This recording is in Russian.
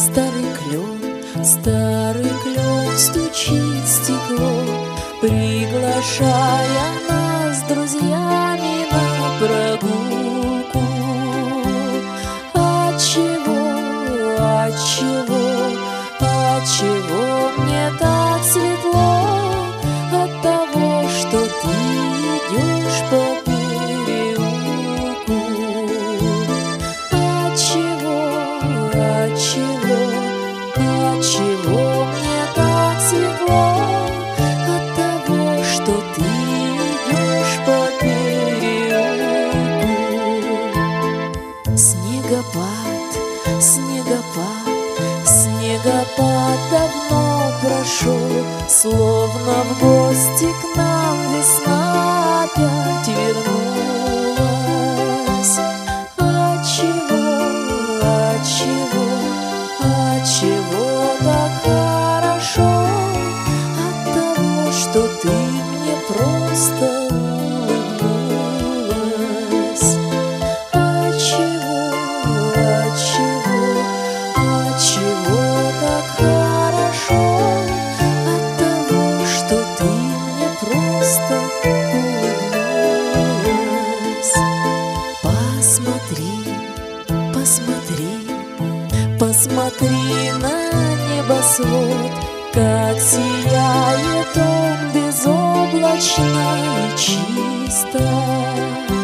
Старый клен стучит в стекло, приглашая нас с друзьями на прогулку. Отчего мне так светло? От того, что ты идешь по переулку. Отчего мне так светло? От того, что ты идешь по переулку. Снегопад давно прошел, словно в гости к нам весна опять вернулась. Отчего так хорошо? От того, что ты мне просто улыбнулась. Отчего так хорошо? От того, что ты мне просто улыбнулась. Посмотри на небосвод, как сияет он безоблачно и чисто.